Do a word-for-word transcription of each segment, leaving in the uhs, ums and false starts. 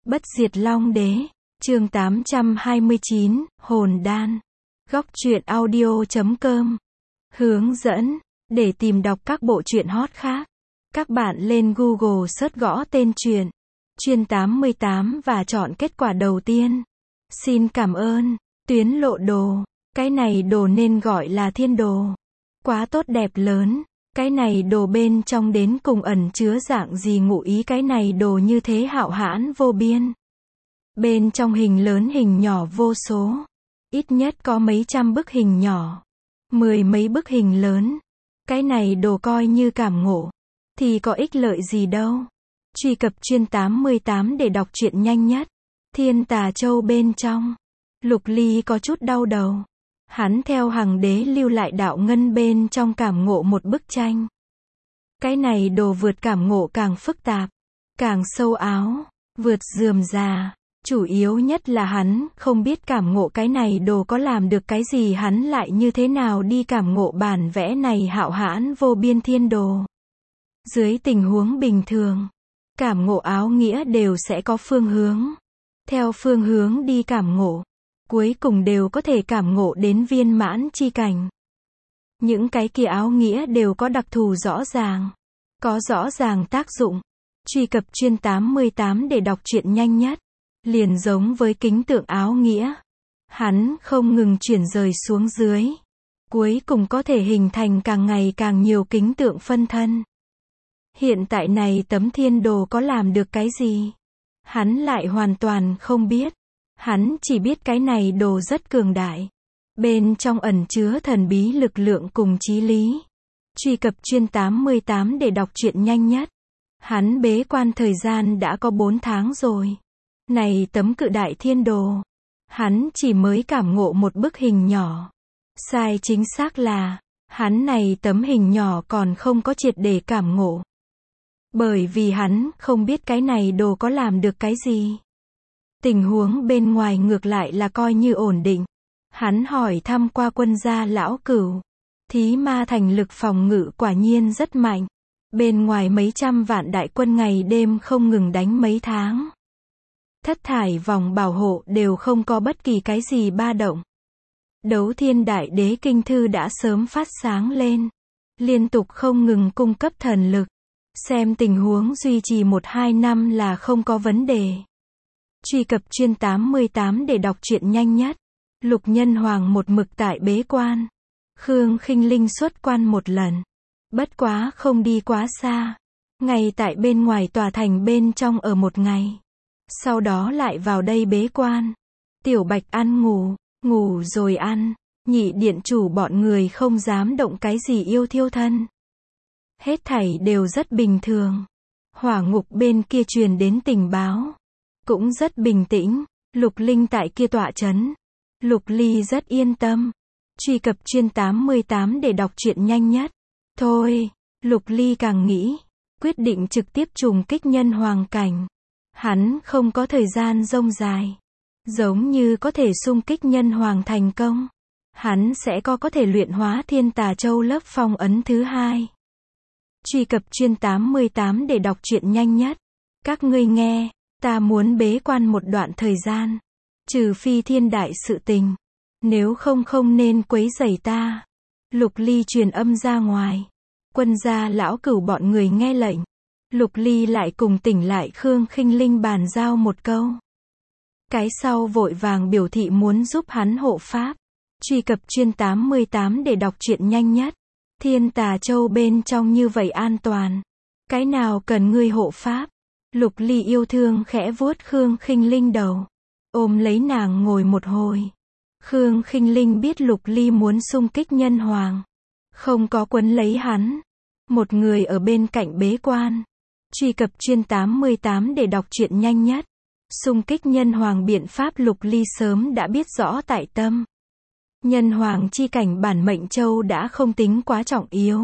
Bất diệt long đế, chương tám trăm hai mươi chín, hồn đan. Góc truyện audio chấm com. Hướng dẫn, để tìm đọc các bộ truyện hot khác, các bạn lên Google search gõ tên truyện, Truyện tám mươi tám và chọn kết quả đầu tiên. Xin cảm ơn, tuyến lộ đồ, cái này đồ nên gọi là thiên đồ. Quá tốt đẹp lớn, cái này đồ bên trong đến cùng ẩn chứa dạng gì ngụ ý, cái này đồ như thế hạo hãn vô biên. Bên trong hình lớn hình nhỏ vô số, ít nhất có mấy trăm bức hình nhỏ, mười mấy bức hình lớn. Cái này đồ coi như cảm ngộ, thì có ích lợi gì đâu. Truy cập Truyện tám mươi tám để đọc truyện nhanh nhất. Thiên Tà Châu bên trong, Lục Ly có chút đau đầu. Hắn theo Hằng Đế lưu lại đạo ngân bên trong cảm ngộ một bức tranh. Cái này đồ vượt cảm ngộ càng phức tạp, càng sâu áo, vượt rườm rà. Chủ yếu nhất là hắn không biết cảm ngộ cái này đồ có làm được cái gì, hắn lại như thế nào đi cảm ngộ bản vẽ này hạo hãn vô biên thiên đồ. Dưới tình huống bình thường, cảm ngộ áo nghĩa đều sẽ có phương hướng. Theo phương hướng đi cảm ngộ, cuối cùng đều có thể cảm ngộ đến viên mãn chi cảnh. Những cái kia áo nghĩa đều có đặc thù rõ ràng, có rõ ràng tác dụng. Truy cập Truyện tám mươi tám để đọc truyện nhanh nhất. Liền giống với kính tượng áo nghĩa, hắn không ngừng chuyển rời xuống dưới, cuối cùng có thể hình thành càng ngày càng nhiều kính tượng phân thân. Hiện tại này tấm thiên đồ có làm được cái gì? Hắn lại hoàn toàn không biết. Hắn chỉ biết cái này đồ rất cường đại, bên trong ẩn chứa thần bí lực lượng cùng chí lý. Truy cập Truyện tám mươi tám để đọc truyện nhanh nhất. Hắn bế quan thời gian đã có bốn tháng rồi. Này tấm cự đại thiên đồ, hắn chỉ mới cảm ngộ một bức hình nhỏ. Sai chính xác là, hắn này tấm hình nhỏ còn không có triệt để cảm ngộ. Bởi vì hắn không biết cái này đồ có làm được cái gì. Tình huống bên ngoài ngược lại là coi như ổn định. Hắn hỏi thăm qua quân gia lão cửu. Thí ma thành lực phòng ngự quả nhiên rất mạnh. Bên ngoài mấy trăm vạn đại quân ngày đêm không ngừng đánh mấy tháng. Thất thải vòng bảo hộ đều không có bất kỳ cái gì ba động. Đấu thiên đại đế kinh thư đã sớm phát sáng lên, liên tục không ngừng cung cấp thần lực. Xem tình huống duy trì một hai năm là không có vấn đề. Truy cập Truyện tám mươi tám để đọc truyện nhanh nhất. Lục Nhân Hoàng một mực tại bế quan. Khương Khinh Linh xuất quan một lần, bất quá không đi quá xa, ngay tại bên ngoài tòa thành bên trong ở một ngày. Sau đó lại vào đây bế quan. Tiểu Bạch ăn ngủ, ngủ rồi ăn. Nhị điện chủ bọn người không dám động cái gì yêu thiêu thân. Hết thảy đều rất bình thường. Hỏa ngục bên kia truyền đến tình báo, cũng rất bình tĩnh. Lục Linh tại kia tọa chấn, Lục Ly rất yên tâm. Truy cập Truyện tám mươi tám để đọc truyện nhanh nhất. Thôi, Lục Ly càng nghĩ, quyết định trực tiếp trùng kích nhân hoàng cảnh. Hắn không có thời gian rông dài. Giống như có thể xung kích nhân hoàng thành công, hắn sẽ có có thể luyện hóa Thiên Tà Châu lớp phong ấn thứ hai. Truy cập Truyện tám mươi tám để đọc truyện nhanh nhất. Các ngươi nghe, ta muốn bế quan một đoạn thời gian. Trừ phi thiên đại sự tình, nếu không không nên quấy rầy ta. Lục Ly truyền âm ra ngoài. Quân gia lão cửu bọn người nghe lệnh. Lục Ly lại cùng tỉnh lại Khương Khinh Linh bàn giao một câu. Cái sau vội vàng biểu thị muốn giúp hắn hộ pháp. Truy cập Truyện tám mươi tám để đọc truyện nhanh nhất. Thiên Tà Châu bên trong như vậy an toàn, cái nào cần ngươi hộ pháp? Lục Ly yêu thương khẽ vuốt Khương Khinh Linh đầu, ôm lấy nàng ngồi một hồi. Khương Khinh Linh biết Lục Ly muốn xung kích nhân hoàng, không có quấn lấy hắn, một người ở bên cạnh bế quan. Truy cập Truyện tám mươi tám để đọc truyện nhanh nhất. Xung kích nhân hoàng biện pháp Lục Ly sớm đã biết rõ tại tâm. Nhân hoàng chi cảnh bản mệnh châu đã không tính quá trọng yếu,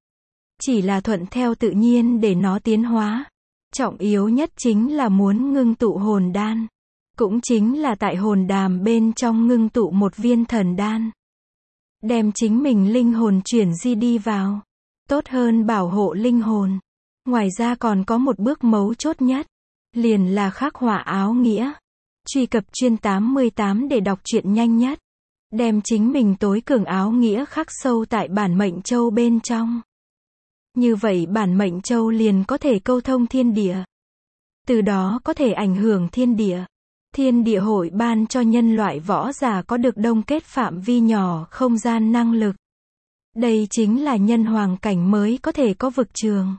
chỉ là thuận theo tự nhiên để nó tiến hóa. Trọng yếu nhất chính là muốn ngưng tụ hồn đan, cũng chính là tại hồn đàm bên trong ngưng tụ một viên thần đan, đem chính mình linh hồn chuyển di đi vào, tốt hơn bảo hộ linh hồn. Ngoài ra còn có một bước mấu chốt nhất, liền là khắc họa áo nghĩa. Truy cập chuyên tám mươi tám để đọc truyện nhanh nhất. Đem chính mình tối cường áo nghĩa khắc sâu tại bản mệnh châu bên trong. Như vậy bản mệnh châu liền có thể câu thông thiên địa. Từ đó có thể ảnh hưởng thiên địa. Thiên địa hội ban cho nhân loại võ giả có được đông kết phạm vi nhỏ không gian năng lực. Đây chính là nhân hoàng cảnh mới có thể có vực trường.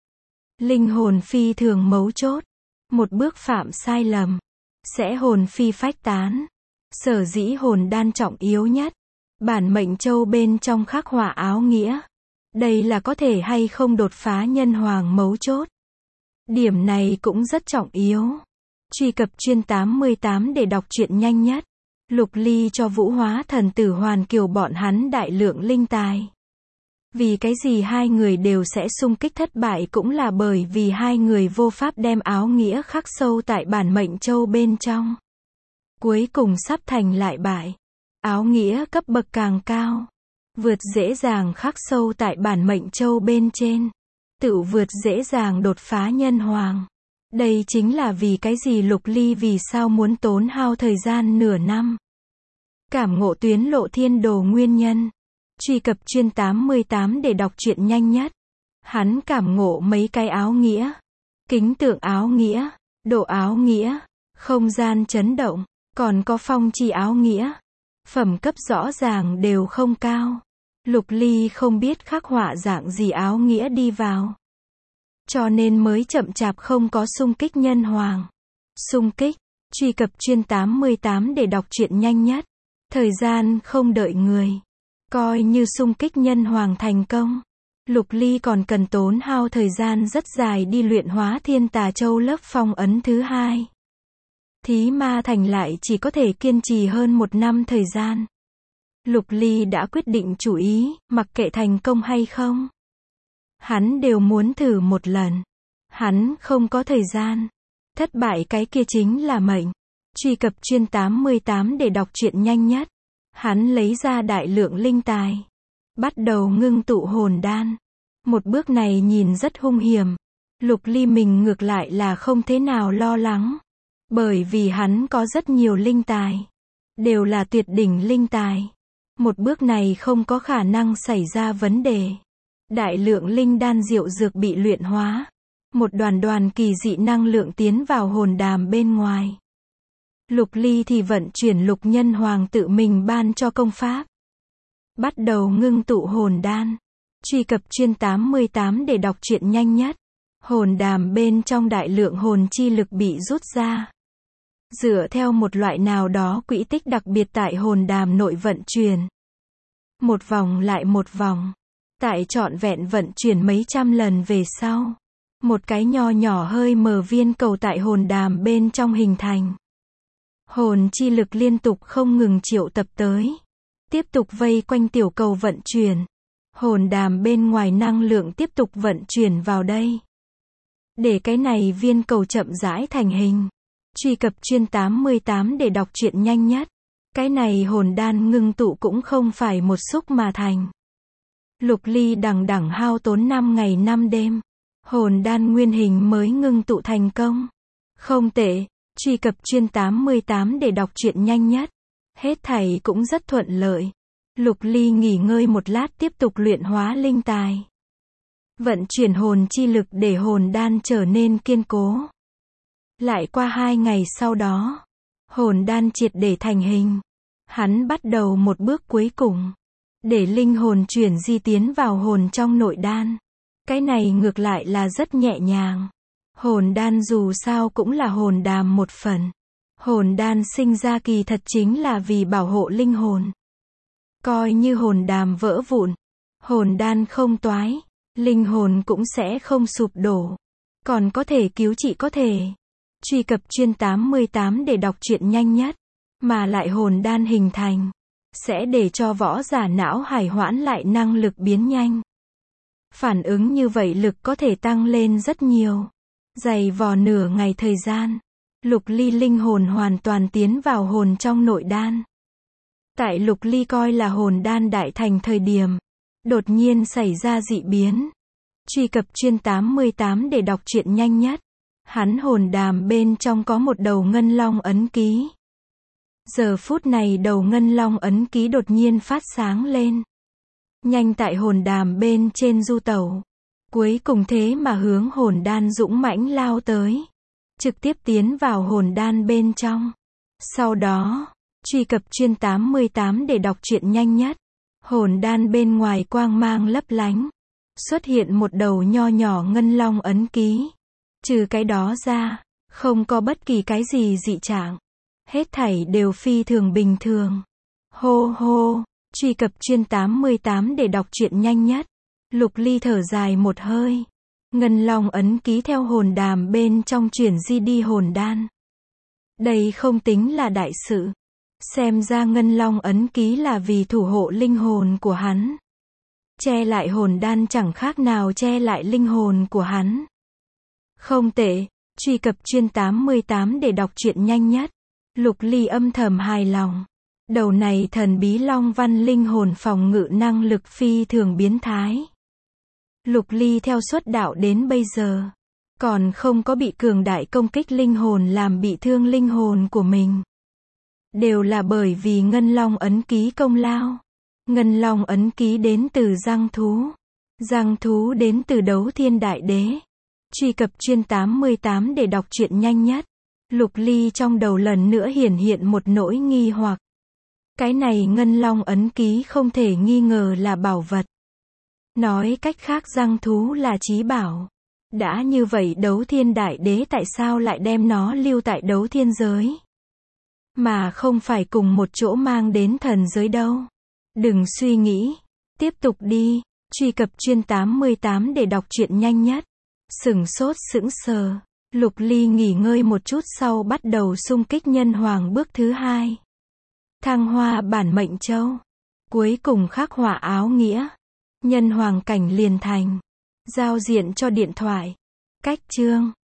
Linh hồn phi thường mấu chốt. Một bước phạm sai lầm, sẽ hồn phi phách tán. Sở dĩ hồn đan trọng yếu nhất. Bản mệnh châu bên trong khắc họa áo nghĩa. Đây là có thể hay không đột phá nhân hoàng mấu chốt. Điểm này cũng rất trọng yếu. Truy cập chuyên tám mươi tám để đọc truyện nhanh nhất. Lục Ly cho Vũ Hóa thần tử Hoàn Kiều bọn hắn đại lượng linh tài. Vì cái gì hai người đều sẽ xung kích thất bại cũng là bởi vì hai người vô pháp đem áo nghĩa khắc sâu tại bản mệnh châu bên trong. Cuối cùng sắp thành lại bại. Áo nghĩa cấp bậc càng cao, vượt dễ dàng khắc sâu tại bản mệnh châu bên trên. Tự vượt dễ dàng đột phá nhân hoàng. Đây chính là vì cái gì Lục Ly vì sao muốn tốn hao thời gian nửa năm. Cảm ngộ tuyến lộ thiên đồ nguyên nhân. Truy cập chuyên tám mươi tám để đọc truyện nhanh nhất. Hắn cảm ngộ mấy cái áo nghĩa. Kính tượng áo nghĩa, độ áo nghĩa, không gian chấn động, còn có phong chi áo nghĩa. Phẩm cấp rõ ràng đều không cao. Lục Ly không biết khắc họa dạng gì áo nghĩa đi vào. Cho nên mới chậm chạp không có xung kích nhân hoàng. Xung kích, truy cập chuyên tám mươi tám để đọc truyện nhanh nhất. Thời gian không đợi người. Coi như xung kích nhân hoàng thành công. Lục Ly còn cần tốn hao thời gian rất dài đi luyện hóa thiên tà châu lớp phong ấn thứ hai. Thí ma thành lại chỉ có thể kiên trì hơn một năm thời gian. Lục Ly đã quyết định chủ ý, mặc kệ thành công hay không. Hắn đều muốn thử một lần. Hắn không có thời gian. Thất bại cái kia chính là mệnh. Truy cập chuyên tám mươi tám để đọc truyện nhanh nhất. Hắn lấy ra đại lượng linh tài. Bắt đầu ngưng tụ hồn đan. Một bước này nhìn rất hung hiểm. Lục Ly mình ngược lại là không thế nào lo lắng. Bởi vì hắn có rất nhiều linh tài. Đều là tuyệt đỉnh linh tài. Một bước này không có khả năng xảy ra vấn đề. Đại lượng linh đan diệu dược bị luyện hóa. Một đoàn đoàn kỳ dị năng lượng tiến vào hồn đàm bên ngoài. Lục Ly thì vận chuyển lục nhân hoàng tự mình ban cho công pháp. Bắt đầu ngưng tụ hồn đan. Truy cập chuyên tám mươi tám để đọc truyện nhanh nhất. Hồn đàm bên trong đại lượng hồn chi lực bị rút ra. Dựa theo một loại nào đó quỹ tích đặc biệt tại hồn đàm nội vận chuyển. Một vòng lại một vòng. Tại trọn vẹn vận chuyển mấy trăm lần về sau. Một cái nho nhỏ hơi mờ viên cầu tại hồn đàm bên trong hình thành. Hồn chi lực liên tục không ngừng triệu tập tới. Tiếp tục vây quanh tiểu cầu vận chuyển. Hồn đàm bên ngoài năng lượng tiếp tục vận chuyển vào đây. Để cái này viên cầu chậm rãi thành hình. Truy cập chuyên tám mươi tám để đọc truyện nhanh nhất. Cái này hồn đan ngưng tụ cũng không phải một xúc mà thành. Lục Ly đằng đẵng hao tốn năm ngày năm đêm. Hồn đan nguyên hình mới ngưng tụ thành công. Không tệ. Truy cập chuyên tám mươi tám để đọc truyện nhanh nhất. Hết thảy cũng rất thuận lợi. Lục Ly nghỉ ngơi một lát tiếp tục luyện hóa linh tài. Vận chuyển hồn chi lực để hồn đan trở nên kiên cố. Lại qua hai ngày sau đó, hồn đan triệt để thành hình. Hắn bắt đầu một bước cuối cùng. Để linh hồn chuyển di tiến vào hồn trong nội đan. Cái này ngược lại là rất nhẹ nhàng. Hồn đan dù sao cũng là hồn đàm một phần. Hồn đan sinh ra kỳ thật chính là vì bảo hộ linh hồn. Coi như hồn đàm vỡ vụn, hồn đan không toái, linh hồn cũng sẽ không sụp đổ. Còn có thể cứu trị có thể. Truy cập chuyên tám mươi tám để đọc truyện nhanh nhất. Mà lại hồn đan hình thành. Sẽ để cho võ giả não hải hoãn lại năng lực biến nhanh. Phản ứng như vậy lực có thể tăng lên rất nhiều. Dày vò nửa ngày thời gian. Lục Ly linh hồn hoàn toàn tiến vào hồn trong nội đan. Tại Lục Ly coi là hồn đan đại thành thời điểm. Đột nhiên xảy ra dị biến. Truy cập chuyên tám mươi tám để đọc truyện nhanh nhất. Hắn hồn đàm bên trong có một đầu ngân long ấn ký. Giờ phút này đầu ngân long ấn ký đột nhiên phát sáng lên. Nhanh tại hồn đàm bên trên du tẩu. Cuối cùng thế mà hướng hồn đan dũng mãnh lao tới. Trực tiếp tiến vào hồn đan bên trong. Sau đó, truy cập chuyên tám mươi tám để đọc truyện nhanh nhất. Hồn đan bên ngoài quang mang lấp lánh. Xuất hiện một đầu nho nhỏ ngân long ấn ký. Trừ cái đó ra, không có bất kỳ cái gì dị trạng. Hết thảy đều phi thường bình thường. Hô hô, truy cập chuyên tám mươi tám để đọc truyện nhanh nhất. Lục Ly thở dài một hơi. Ngân long ấn ký theo hồn đàm bên trong chuyển di đi hồn đan. Đây không tính là đại sự. Xem ra ngân long ấn ký là vì thủ hộ linh hồn của hắn. Che lại hồn đan chẳng khác nào che lại linh hồn của hắn. Không tệ, truy cập chuyên tám mươi tám để đọc truyện nhanh nhất. Lục Ly âm thầm hài lòng. Đầu này thần bí long văn linh hồn phòng ngự năng lực phi thường biến thái. Lục Ly theo xuất đạo đến bây giờ, còn không có bị cường đại công kích linh hồn làm bị thương linh hồn của mình. Đều là bởi vì ngân long ấn ký công lao. Ngân long ấn ký đến từ giang thú. Giang thú đến từ đấu thiên đại đế. Truy cập chuyên tám mươi tám để đọc truyện nhanh nhất. Lục Ly trong đầu lần nữa hiển hiện một nỗi nghi hoặc. Cái này ngân long ấn ký không thể nghi ngờ là bảo vật. Nói cách khác giang thú là chí bảo. Đã như vậy đấu thiên đại đế tại sao lại đem nó lưu tại đấu thiên giới? Mà không phải cùng một chỗ mang đến thần giới đâu. Đừng suy nghĩ. Tiếp tục đi. Truy cập chuyên tám mươi tám để đọc truyện nhanh nhất. Sửng sốt sững sờ. Lục Ly nghỉ ngơi một chút sau bắt đầu xung kích nhân hoàng bước thứ hai. Thăng hoa bản mệnh châu. Cuối cùng khắc họa áo nghĩa. Nhân hoàng cảnh liền thành. Giao diện cho điện thoại. Cách chương.